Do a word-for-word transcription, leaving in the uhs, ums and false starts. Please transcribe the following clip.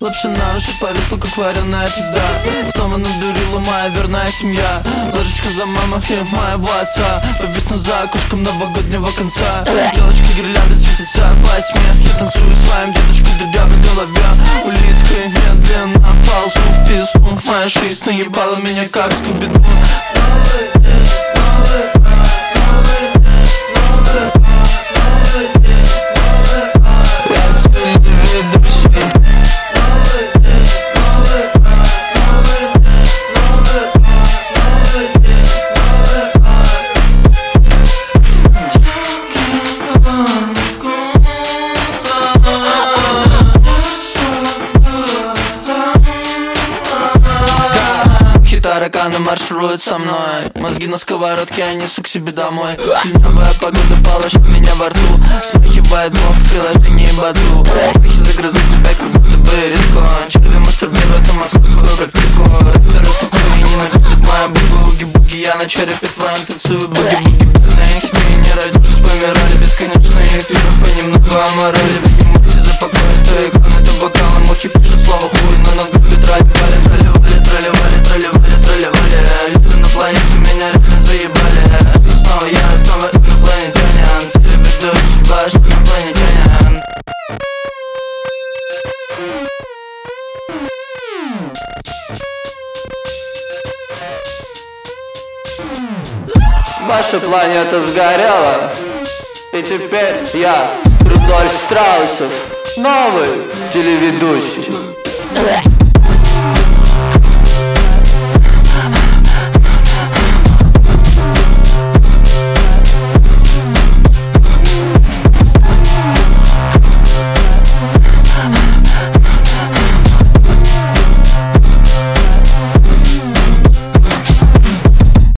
Лапша на уши повисла, как вареная пизда. Снова надурила моя верная семья. Ложечка за мамой и моего отца. Повисну за окошком новогоднего конца. Елочки, гирлянды светятся во тьме. Я танцую с своим дедушкой в дырявой голове. Улиткой медленно ползу в пизду. Моя жизнь наебала меня как скуби-ду. Новый день, новый рай, новый день, новый рай, новый день, новый рай. Я целый ведущий. Новый день, новый рай, новый день, новый рай, новый день, новый рай. Тараканы маршируют со мной. Мозги на сковородке, я несу к себе домой. Сильновая погода положит меня во рту. Смахивает мох в приложении Баду. Пихи загрызут тебя, как будто бы рискон. Черви мастурбируют на московскую прописку. Рэперы тупые, ненавидят мои буквы. Уги-буги, я на черепе твоем танцую. Буги-буги, бедные хиты, не родившись, помирали. Бесконечные эфиры, понемногу оморали. Поднимайте за покой, то иконы, то бокалы. Мухи пишут слово хуй, но на губы тролливали, тролливали, тролливали, тролливали. Люди на планете меня реально заебали. Снова я, снова инопланетянин. Телеведущий ваш инопланетянин. Ваша планета сгорела, и теперь я, Рудольф Страусов, новый телеведущий.